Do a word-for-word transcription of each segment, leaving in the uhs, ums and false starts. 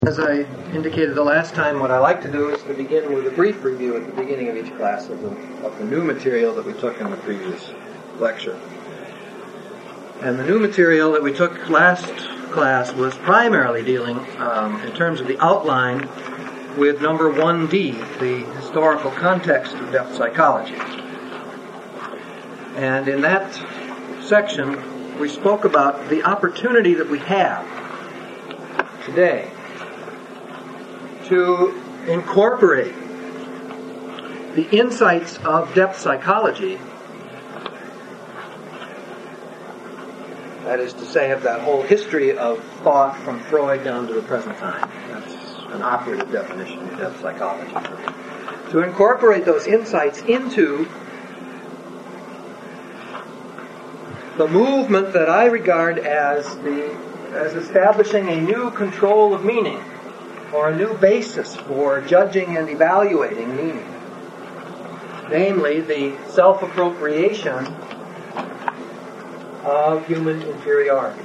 As I indicated the last time, what I like to do is to begin with a brief review at the beginning of each class of the, of the new material that we took in the previous lecture. And the new material that we took last class was primarily dealing, um, in terms of the outline, with number one D, the historical context of depth psychology. And in that section, we spoke about the opportunity that we have today to incorporate the insights of depth psychology, that is to say, of that whole history of thought from Freud down to the present time. That's an operative definition of depth psychology. To incorporate those insights into the movement that I regard as the as establishing a new control of meaning, or a new basis for judging and evaluating meaning. Namely, the self-appropriation of human inferiority.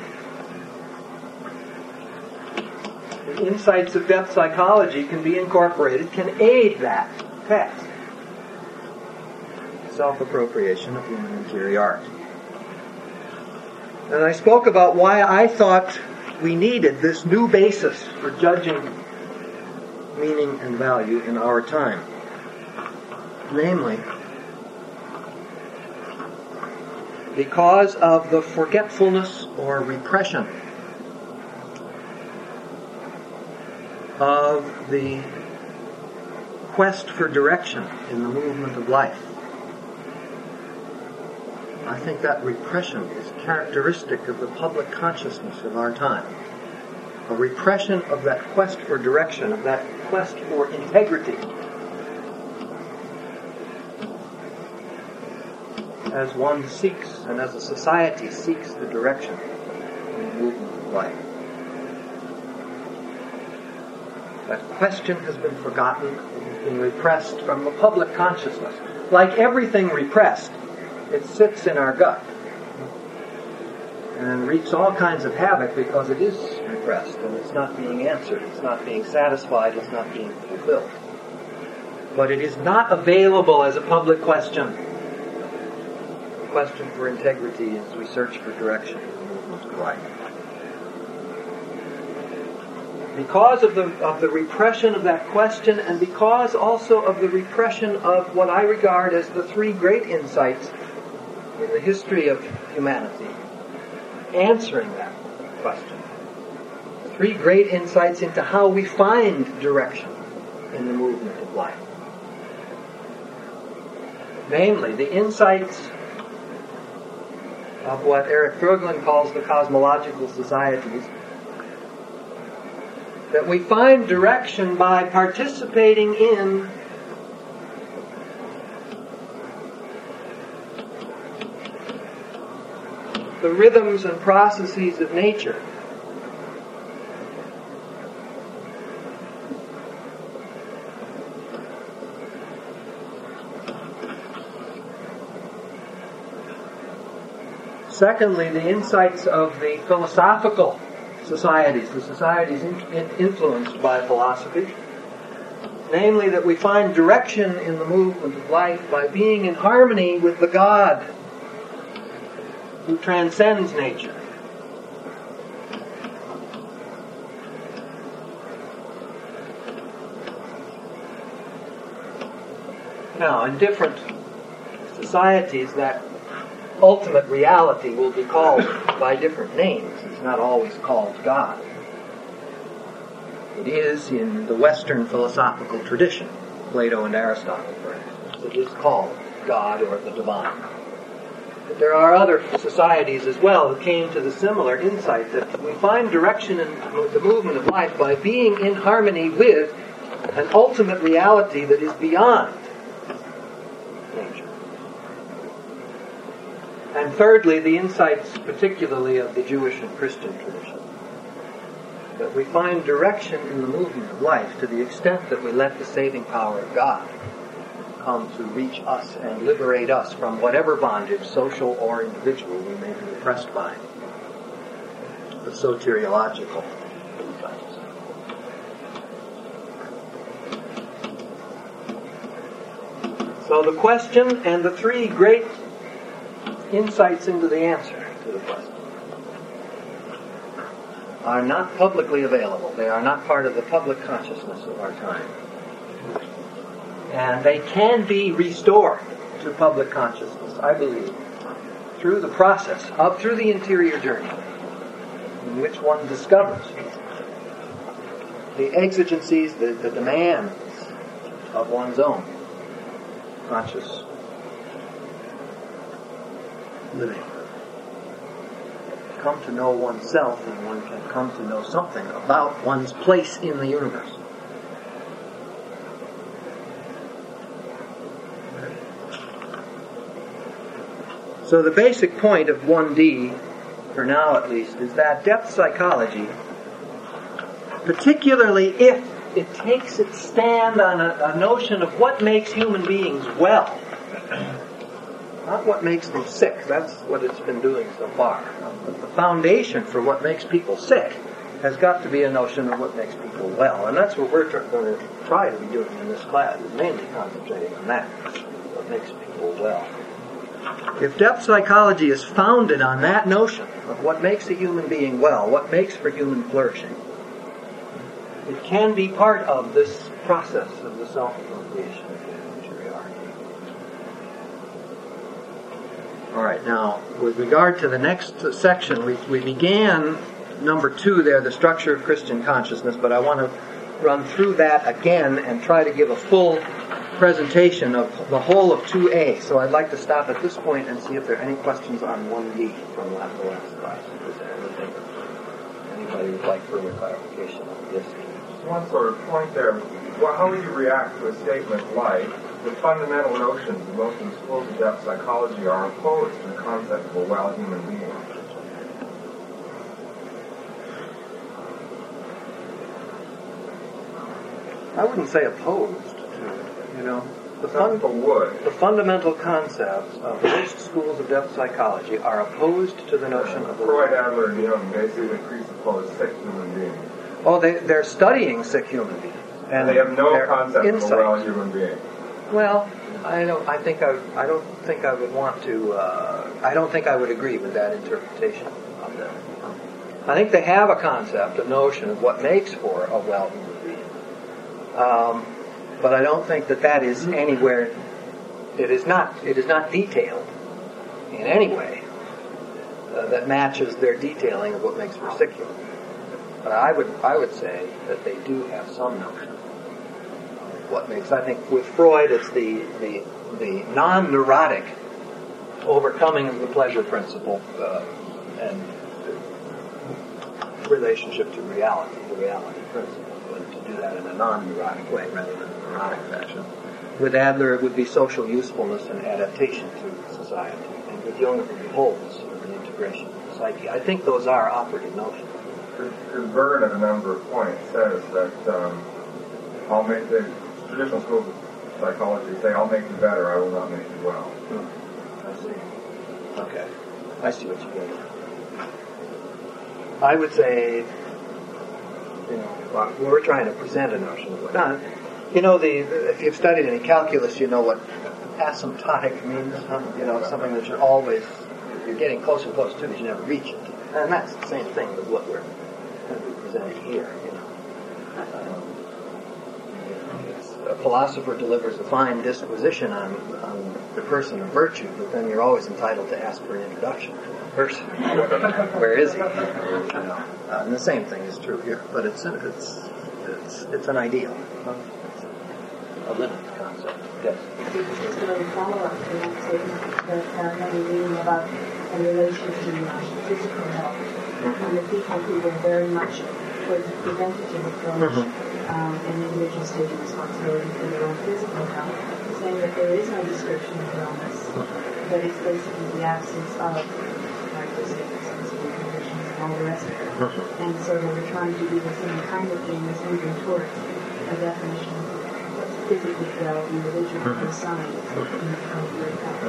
The insights of depth psychology can be incorporated, can aid that task. Self-appropriation of human inferiority. And I spoke about why I thought we needed this new basis for judging meaning and value in our time. Namely, because of the forgetfulness or repression of the quest for direction in the movement of life. I think that repression is characteristic of the public consciousness of our time. A repression of that quest for direction, of that quest for integrity, as one seeks, and as a society seeks the direction in the movement of life. That question has been forgotten, it has been repressed from the public consciousness. Like everything repressed, it sits in our gut and wreaks all kinds of havoc because it is repressed and it's not being answered, it's not being satisfied, it's not being fulfilled. But it is not available as a public question. A question for integrity as we search for direction in the movement of life. Because of the of the repression of that question, and because also of the repression of what I regard as the three great insights in the history of humanity, answering that question. Three great insights into how we find direction in the movement of life. Namely, the insights of what Eric Voegelin calls the cosmological societies, that we find direction by participating in the rhythms and processes of nature. Secondly, the insights of the philosophical societies, the societies in, in, influenced by philosophy. Namely, that we find direction in the movement of life by being in harmony with the God who transcends nature. Now, in different societies, that ultimate reality will be called by different names. It's not always called God. It is in the Western philosophical tradition, Plato and Aristotle, for instance, it is called God or the divine. But there are other societies as well that came to the similar insight that we find direction in the movement of life by being in harmony with an ultimate reality that is beyond nature. And thirdly, the insights particularly of the Jewish and Christian tradition. That we find direction in the movement of life to the extent that we let the saving power of God come to reach us and liberate us from whatever bondage, social or individual, we may be oppressed by. The soteriological insights. So the question and the three great insights into the answer to the question are not publicly available. They are not part of the public consciousness of our time. And they can be restored to public consciousness, I believe, through the process of, through the interior journey, in which one discovers the exigencies, the, the demands of one's own conscious living. Come to know oneself, and one can come to know something about one's place in the universe. So the basic point of one D, for now at least, is that depth psychology, particularly if it takes its stand on a, a notion of what makes human beings well, not what makes them sick. That's what it's been doing so far. But the foundation for what makes people sick has got to be a notion of what makes people well. And that's what we're tr- going to try to be doing in this class, is mainly concentrating on that, what makes people well. If depth psychology is founded on that notion of what makes a human being well, what makes for human flourishing, it can be part of this process of the self-appropriation of interiority. All right, now, with regard to the next section, we, we began number two there, the structure of Christian consciousness, but I want to run through that again and try to give a full presentation of the whole of two A. So I'd like to stop at this point and see if there are any questions on one D from the last class. Is there anything anybody would like further clarification on this? One sort of point there. Well, how would you react to a statement like, the fundamental notions of most of the schools of depth psychology are opposed to the concept of a well human being? I wouldn't say opposed to it, you know. The, fun- would. the fundamental concepts of most schools of depth psychology are opposed to the notion of a Freud, Adler, and Jung basically presuppose sick human beings. Oh, they, they're studying sick human beings. And they have no their concept insight. of a well human being. Well, I don't. I think I. I don't think I would want to. Uh, I don't think I would agree with that interpretation of them. I think they have a concept, a notion of what makes for a well human being. Um, but I don't think that that is anywhere. It is not. It is not detailed in any way uh, that matches their detailing of what makes for sick human beings. But I would. I would say that they do have some notion. What makes, I think with Freud it's the the, the non-neurotic overcoming of the pleasure principle uh, and relationship to reality, the reality principle, but to do that in a non-neurotic way rather than a neurotic fashion. With Adler it would be social usefulness and adaptation to society, and with Jung it would be wholeness or the integration of the psyche. I think those are operative notions. Because Byrne at a number of points says that um, I'll make the traditional schools of psychology say, I'll make you better, I will not make you well. Hmm. I see. Okay. I see what you mean. I would say, you know, we're trying to present a notion of what... You know, the if you've studied any calculus, you know what asymptotic means. You know, something that you're always, you're getting closer and closer to because you never reach it. And that's the same thing with what we're going to be presenting here, you know. Um, A philosopher delivers a fine disquisition on, on the person of virtue, but then you're always entitled to ask for an introduction to the person. Where is he? You know, uh, and the same thing is true here, but it's it's it's it's an ideal, it's a, a limited concept. Yes. Just a little follow-up to that statement that uh, when you're reading about in relation to uh, physical health, and the people who were very much towards the preventative approach. Mm-hmm. Um, and individuals taking responsibility for their own physical health, saying that there is no description of illness, but it's basically the absence of characteristics, sensitive conditions, and all the rest of it. And so they were trying to do the same kind of thing as moving towards a definition of what's physically well individual for signs in the appropriate health.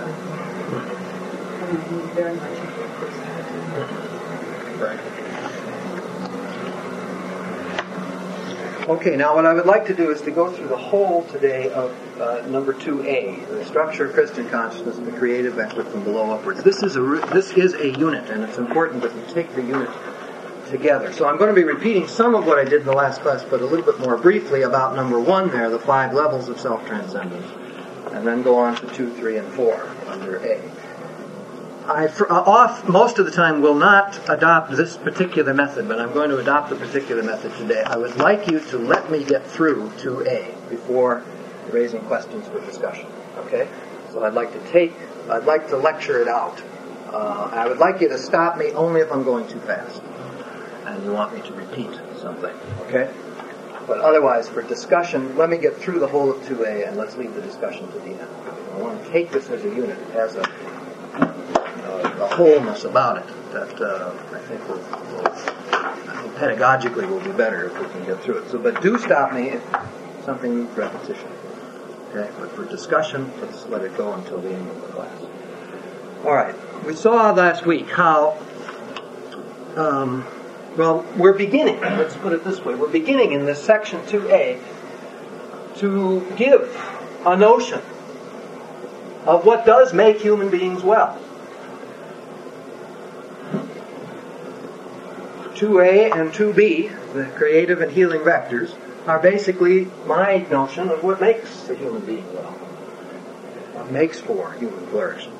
And I think very much important personality. Right. Okay, now what I would like to do is to go through the whole today of uh, number two A, the structure of Christian consciousness, the creative effort from below upwards. This is a this is a unit, and it's important that we take the unit together. So I'm going to be repeating some of what I did in the last class, but a little bit more briefly about number one there, the five levels of self-transcendence, and then go on to two, three, and four under A. I, for, uh, off most of the time, will not adopt this particular method, but I'm going to adopt the particular method today. I would like you to let me get through two A before raising questions for discussion. Okay? So I'd like to take, I'd like to lecture it out. Uh, I would like you to stop me only if I'm going too fast, and you want me to repeat something. Okay? But otherwise, for discussion, let me get through the whole of two A, and let's leave the discussion to the end. I want to take this as a unit, as a Uh, the wholeness about it that uh, I think will, will I think pedagogically will be better if we can get through it. So, but do stop me if something needs repetition. Okay, but for discussion, let's let it go until the end of the class. All right. We saw last week how, um, well, we're beginning. Let's put it this way: we're beginning in this section two A to give a notion of what does make human beings well. two A and two B, the creative and healing vectors, are basically my notion of what makes a human being well, what makes for human flourishing.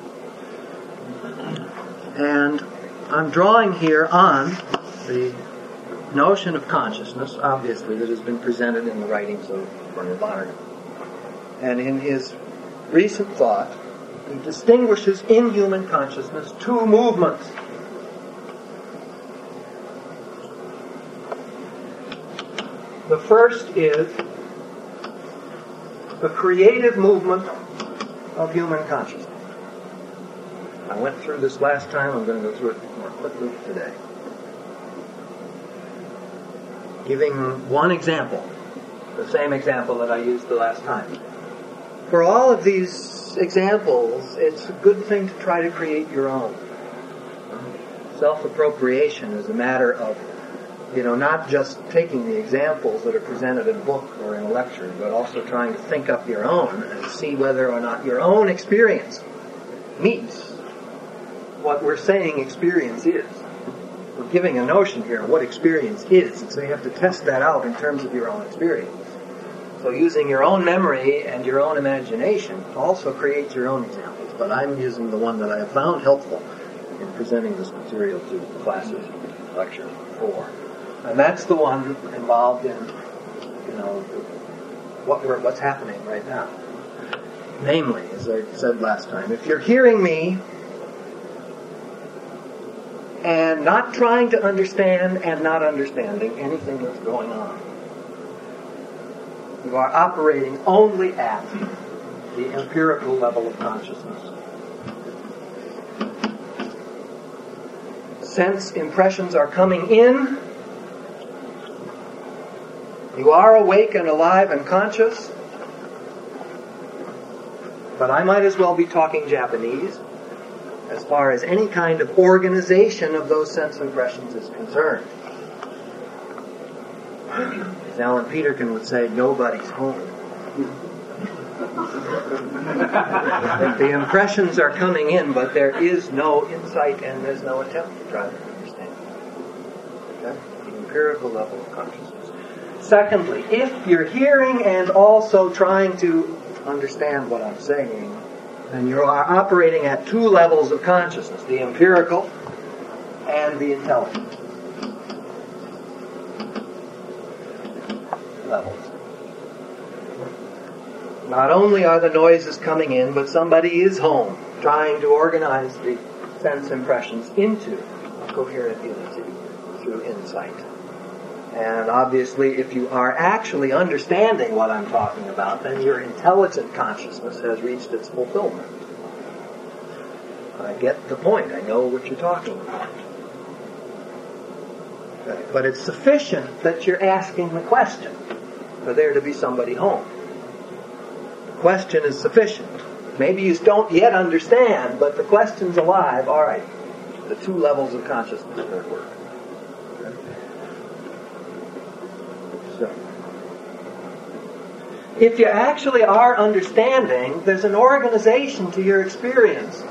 And I'm drawing here on the notion of consciousness, obviously, that has been presented in the writings of Bernard Lonergan. And in his recent thought, he distinguishes in human consciousness two movements. The first is the creative movement of human consciousness. I went through this last time. I'm going to go through it more quickly today. Giving one example, the same example that I used the last time. For all of these examples, it's a good thing to try to create your own. Self-appropriation is a matter of You know, not just taking the examples that are presented in a book or in a lecture, but also trying to think up your own and see whether or not your own experience meets what we're saying experience is. We're giving a notion here of what experience is, and so you have to test that out in terms of your own experience. So using your own memory and your own imagination also creates your own examples, but I'm using the one that I have found helpful in presenting this material to classes, lecture four. And that's the one involved in, you know, what we're, what's happening right now. Namely, as I said last time, if you're hearing me and not trying to understand and not understanding anything that's going on, you are operating only at the empirical level of consciousness. Sense impressions are coming in. You are awake and alive and conscious, but I might as well be talking Japanese as far as any kind of organization of those sense impressions is concerned. As Alan Peterkin would say, nobody's home. The impressions are coming in, but there is no insight and there's no attempt to try to understand. Okay? The empirical level of consciousness. Secondly, if you're hearing and also trying to understand what I'm saying, then you are operating at two levels of consciousness, the empirical and the intelligent levels. Not only are the noises coming in, but somebody is home trying to organize the sense impressions into a coherent unity through insight. And obviously, if you are actually understanding what I'm talking about, then your intelligent consciousness has reached its fulfillment. I get the point. I know what you're talking about. Okay. But it's sufficient that you're asking the question for there to be somebody home. The question is sufficient. Maybe you don't yet understand, but the question's alive. All right. The two levels of consciousness are at work. So, if you actually are understanding, there's an organization to your experience.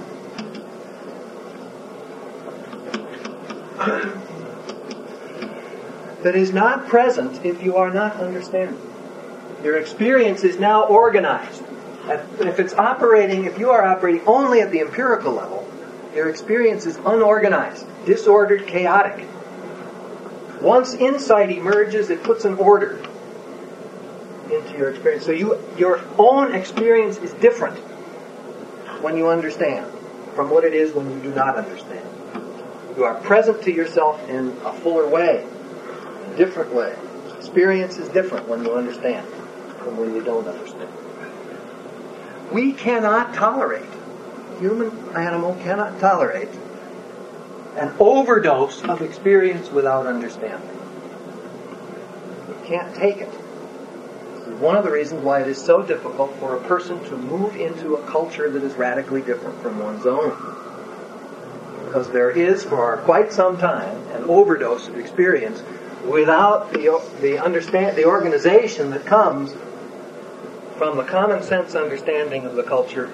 That is not present if you are not understanding. Your experience is now organized. If it's operating, if you are operating only at the empirical level, your experience is unorganized, disordered, chaotic. Once insight emerges, it puts an order into your experience. So you, your own experience is different when you understand from what it is when you do not understand. You are present to yourself in a fuller way, a different way. Experience is different when you understand from when you don't understand. We cannot tolerate, human animal cannot tolerate an overdose of experience without understanding. You can't take it. This is one of the reasons why it is so difficult for a person to move into a culture that is radically different from one's own. Because there is, for quite some time, an overdose of experience without the, the, understand, the organization that comes from the common sense understanding of the culture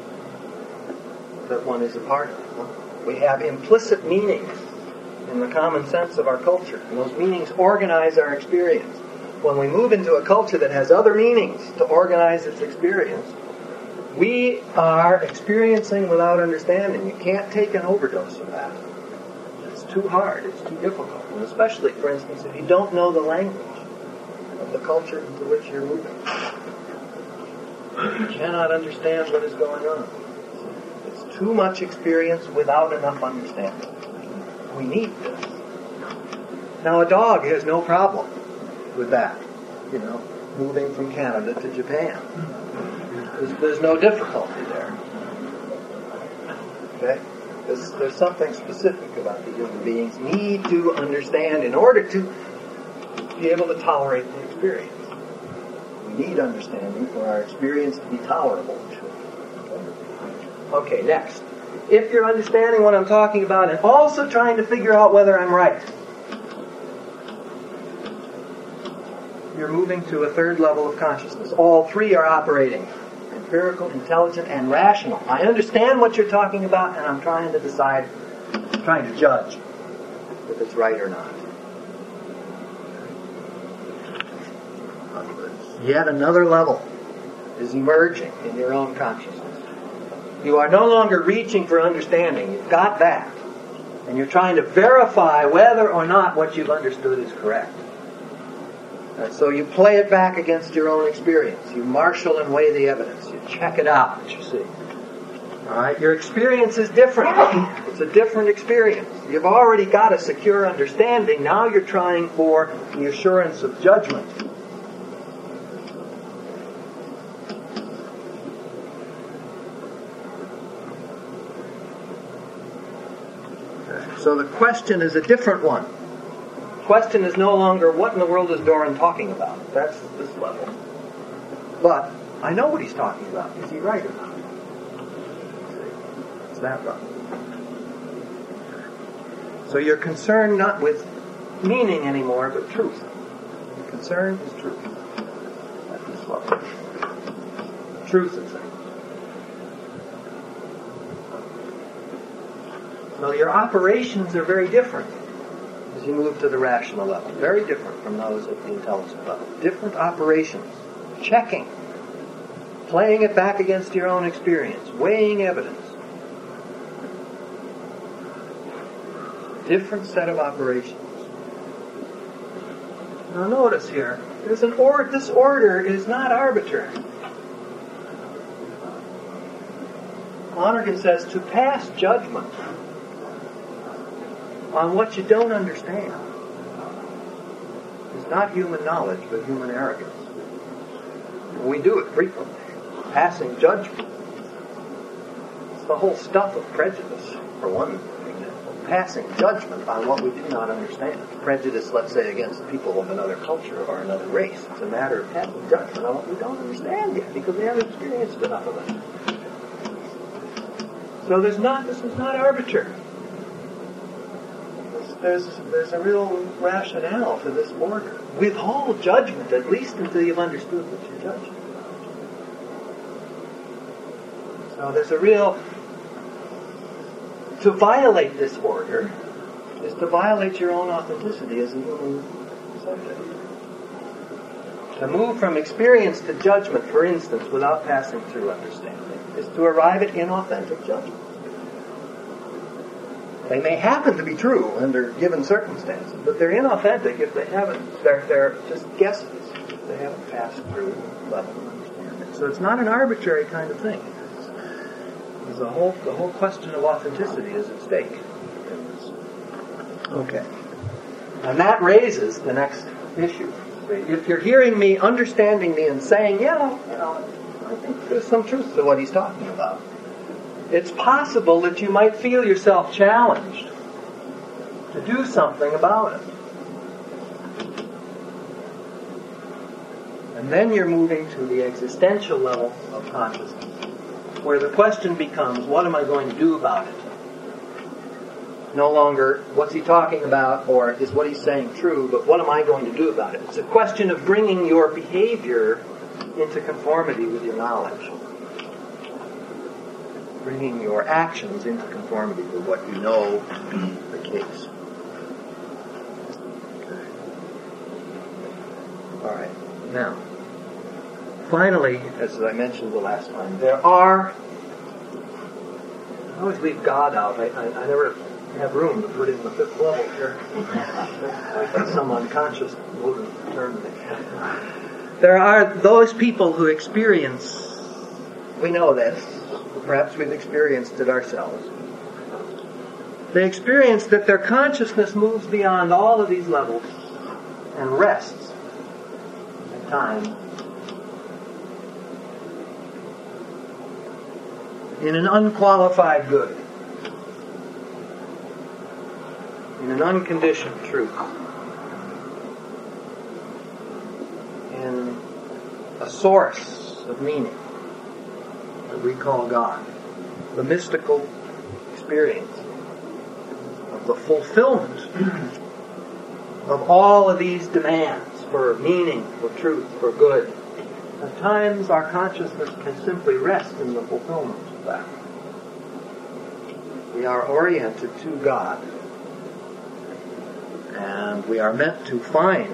that one is a part of. We have implicit meanings in the common sense of our culture, and those meanings organize our experience. When we move into a culture that has other meanings to organize its experience, we are experiencing without understanding. You can't take an overdose of that. It's too hard, it's too difficult, and especially, for instance, if you don't know the language of the culture into which you're moving. You cannot understand what is going on. It's too much experience without enough understanding. We need this. Now, a dog has no problem with that, you know, moving from Canada to Japan. There's, there's no difficulty there. Okay? There's, there's something specific about the human beings need to understand in order to be able to tolerate the experience. We need understanding for our experience to be tolerable. Okay, next. If you're understanding what I'm talking about and also trying to figure out whether I'm right, you're moving to a third level of consciousness. All three are operating. Empirical, intelligent, and rational. I understand what you're talking about, and I'm trying to decide, trying to judge if it's right or not. Yet another level is emerging in your own consciousness. You are no longer reaching for understanding. You've got that. And you're trying to verify whether or not what you've understood is correct. And so you play it back against your own experience. You marshal and weigh the evidence. You check it out, you see. All right? Your experience is different. It's a different experience. You've already got a secure understanding. Now you're trying for the assurance of judgment. So the question is a different one. The question is no longer, what in the world is Doran talking about? That's this level. But I know what he's talking about. Is he right or not? It's that level. So you're concerned not with meaning anymore, but truth. Your concern is truth. At this level. Truth of things. So your operations are very different as you move to the rational level. Very different from those at the intelligent level. Different operations. Checking. Playing it back against your own experience. Weighing evidence. Different set of operations. Now notice here, there's an or- this order is not arbitrary. Lonergan says to pass judgment on what you don't understand is not human knowledge, but human arrogance. We do it frequently. Passing judgment. It's the whole stuff of prejudice, for one example. Passing judgment on what we do not understand. Prejudice, let's say, against people of another culture or another race. It's a matter of passing judgment on what we don't understand yet, because we haven't experienced enough of it. So there's not, this is not arbitrary. there's there's a real rationale for this order. Withhold judgment, at least until you've understood what you're judging. So there's a real... To violate this order is to violate your own authenticity as a human subject. To move from experience to judgment, for instance, without passing through understanding, is to arrive at inauthentic judgment. They may happen to be true under given circumstances, but they're inauthentic if they haven't, they're, they're just guesses. If they haven't passed through level of understanding. So it's not an arbitrary kind of thing. It's a whole, the whole question of authenticity is at stake. Okay. And that raises the next issue. If you're hearing me, understanding me, and saying, yeah, you know, I think there's some truth to what he's talking about, it's possible that you might feel yourself challenged to do something about it. And then you're moving to the existential level of consciousness, where the question becomes, what am I going to do about it? No longer, what's he talking about, or is what he's saying true, but what am I going to do about it? It's a question of bringing your behavior into conformity with your knowledge. Bringing your actions into conformity with what you know to be the case. Okay. All right. Now, finally, as I mentioned the last time, there are... I always leave God out. I, I, I never have room to put in the fifth level here. Some unconscious movement term. There are those people who experience, we know this, perhaps we've experienced it ourselves. They experience that their consciousness moves beyond all of these levels and rests at times in an unqualified good, in an unconditioned truth, in a source of meaning that we call God, the mystical experience of the fulfillment of all of these demands for meaning, for truth, for good. At times our consciousness can simply rest in the fulfillment of that. We are oriented to God, and we are meant to find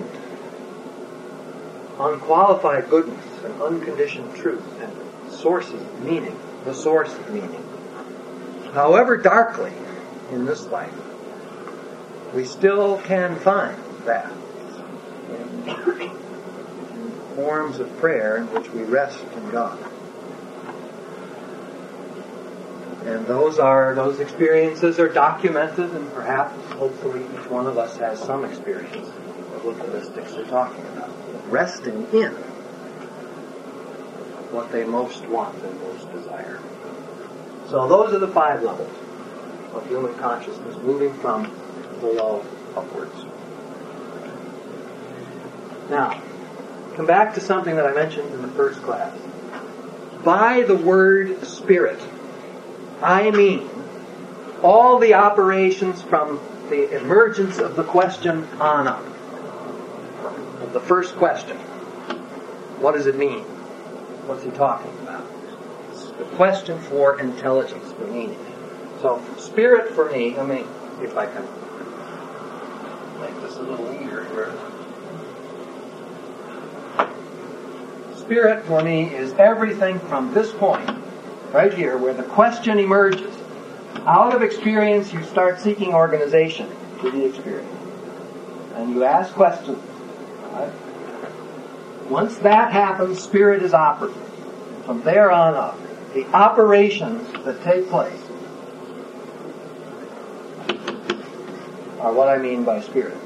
unqualified goodness and unconditioned truth and sources of meaning, the source of meaning. However darkly in this life, we still can find that in forms of prayer in which we rest in God. And those are those experiences are documented, and perhaps, hopefully, each one of us has some experience of what the mystics are talking about. Resting in what they most want and most desire. So those are the five levels of human consciousness, moving from below upwards. Now, come back to something that I mentioned in the first class. By the word spirit, I mean all the operations from the emergence of the question on up. Of the first question. What does it mean? What's he talking about? It's the question for intelligence, for meaning. So, spirit for me, let me see if I can make this a little easier here. Spirit for me is everything from this point, right here, where the question emerges. Out of experience, you start seeking organization to the experience. And you ask questions. Right? Once that happens, spirit is operative. From there on up, the operations that take place are what I mean by spirit.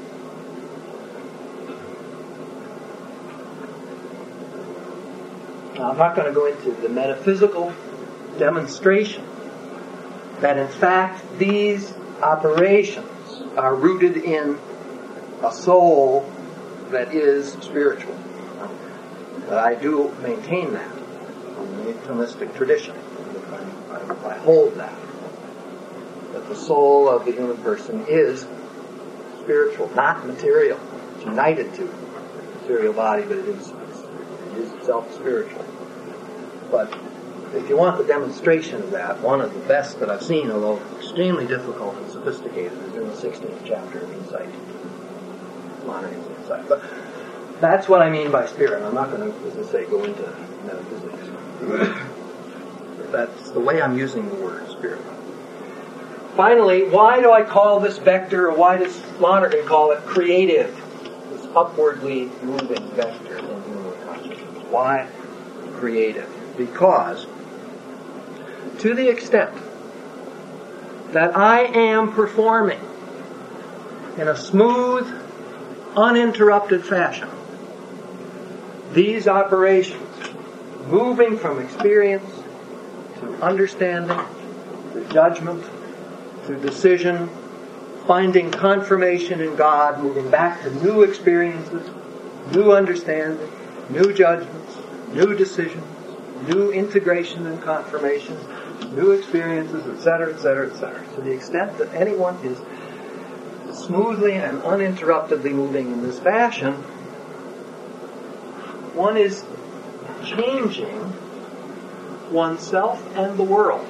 Now, I'm not going to go into the metaphysical demonstration that in fact these operations are rooted in a soul that is spiritual. But I do maintain that from the Thomistic tradition. I, I, I hold that. That the soul of the human person is spiritual, not material. It's united to the material body, but it is, it is itself spiritual. But if you want the demonstration of that, one of the best that I've seen, although extremely difficult and sophisticated, is in the sixteenth chapter of Insight. Modern Insight. But that's what I mean by spirit. I'm not going to, as I say, go into metaphysics. That's the way I'm using the word spirit. Finally, why do I call this vector, or why does Lonergan call it creative? This upwardly moving vector in human consciousness. Why creative? Because to the extent that I am performing in a smooth, uninterrupted fashion these operations, moving from experience to understanding, to judgment, to decision, finding confirmation in God, moving back to new experiences, new understanding, new judgments, new decisions, new integration and confirmation, new experiences, et cetera, et cetera, et cetera. To the extent that anyone is smoothly and uninterruptedly moving in this fashion, one is changing oneself and the world.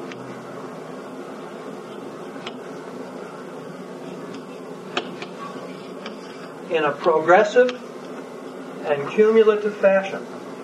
In a progressive and cumulative fashion.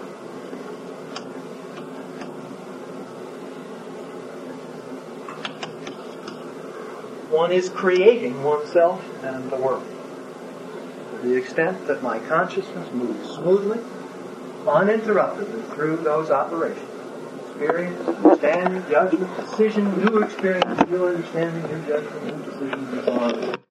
One is creating oneself and the world. To the extent that my consciousness moves smoothly, uninterruptedly through those operations. Experience, understanding, judgment, decision, new experience, new understanding, new judgment, new decision, and so on.